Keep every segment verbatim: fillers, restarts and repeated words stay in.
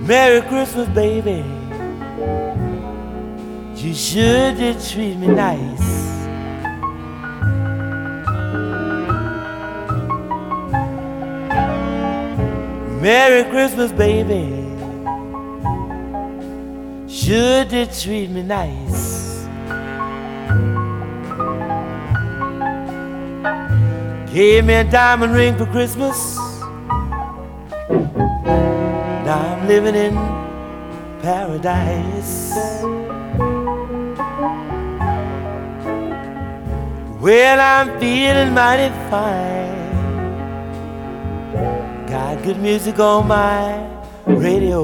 Merry Christmas, baby. You sure did treat me nice. Merry Christmas, baby. Sure did treat me nice. Gave me a diamond ring for Christmas. Now I'm living in paradise. Well, I'm feeling mighty fine. Got good music on my radio.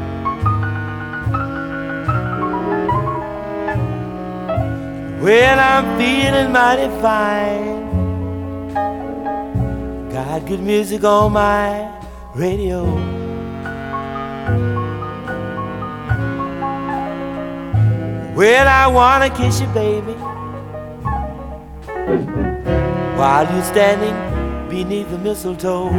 Well, I'm feeling mighty fine. Got good music on my radio. Well, I wanna kiss you, baby, while you're standing beneath the mistletoe.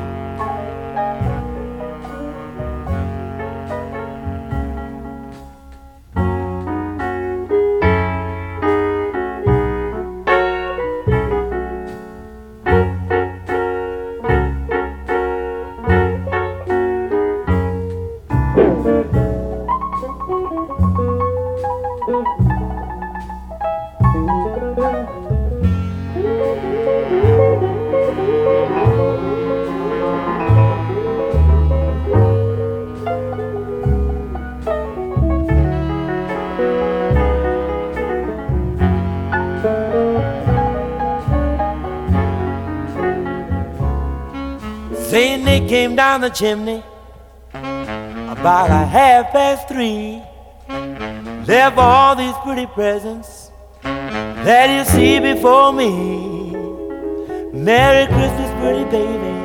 Saint Nick came down the chimney about a half past three. Left all these pretty presents that you see before me. Merry Christmas, pretty baby.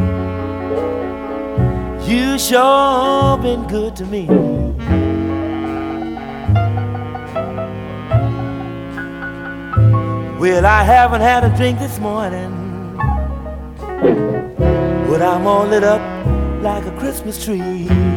You sure been good to me. Well, I haven't had a drink this morning, but I'm all lit up like a Christmas tree.